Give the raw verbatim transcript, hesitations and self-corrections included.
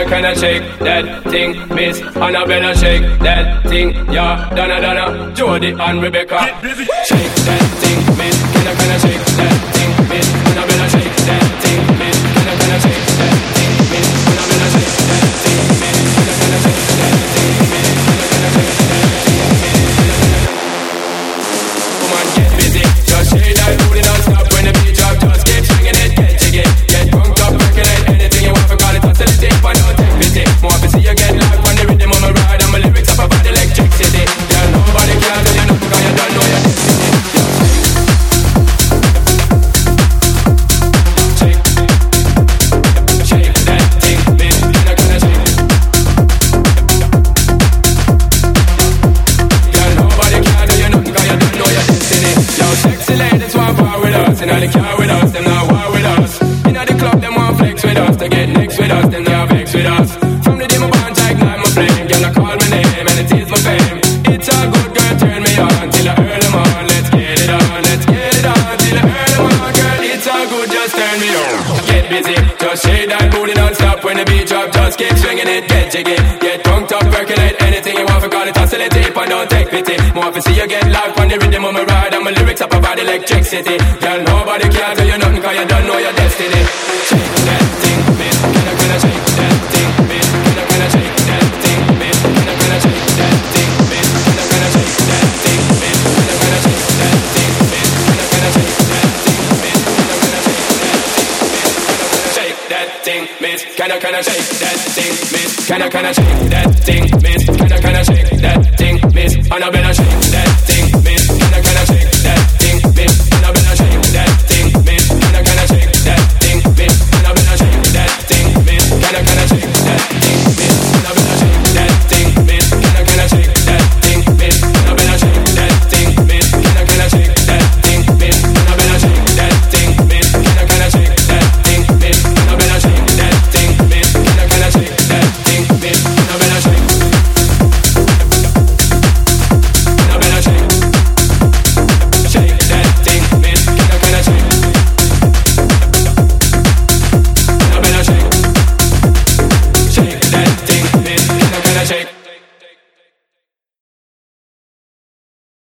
I kinda shake that thing, Miss Annabella, shake that thing, yeah, Donna Donna, Jody and Rebecca. Shake that thing, Miss, can I kinda shake that thing, Miss Annabella, shake that thing, Miss, can I kinda shake that thing, Miss Annabella, shake that thing, Miss, can I kinda shake that thing, Miss, can I kinda shake that thing, Miss. Come on, get busy, just shake that booty non-stop when the beat drop, just keep swinging it, get jiggy, get drunk up, percolate anything you want, forgot it, hustle it, take one, don't take pity. More to see you get live on the rhythm of my ride, and my lyrics up about electricity. Girl, nobody can tell you nothing, 'cause you don't know your destiny. Shake, shake that thing, miss, can I kinda shake? Girl, nobody can tell you nothing, 'cause you don't know your destiny. Yo, sexy ladies want war with us, inna the car with us, them not war with us. Inna the club, them want flex with us, to get next with us, them not vex with us. From the day my bond, I ignite my flame, girl, I call my name and it is my fame. It's a good girl, turn me on till I earn them on. Let's get it on, let's get it on till I earn them on, girl. It's all good, just turn me on. Get busy, just shake that booty non-stop when the beat drop. Just keep swinging it, get jiggy, get drunk up, percolate anything you want, forgot it, hustle it, tape and don't take pity. More to see you get live on the rhythm of my ride, and my lyrics up about electricity. Girl, nobody can tell you nothing, 'cause you don't know your destiny. Shake that thing, miss, can I kinda shake that thing, miss, can I kinda shake that thing, miss, can I kinda shake that thing, miss, can I kinda shake that thing, miss, can I kinda shake that thing, miss, can I kinda shake that thing, miss, can I kinda shake that thing, miss, can I kinda shake that thing, miss, can I kinda shake that thing, miss, can I kinda shake that thing, miss, Annabella, shake that thing, miss, can I kinda shake that thing, miss, Annabella, shake that thing, miss, can I kinda shake that thing, miss, Annabella, shake that thing, miss, can I kinda shake that thing, miss, Annabella, shake that thing, miss, can I kinda shake that thing, miss, Annabella, shake that thing, miss, can I kinda shake that thing, miss, Annabella, shake that thing, miss, can I kinda shake that thing, miss, Annabella, shake that thing, miss, can I kinda shake that thing, miss, Annabella, shake, Annabella, shake, shake that thing, miss, can I kinda shake, Annabella, shake, shake that thing, miss, can I kinda shake.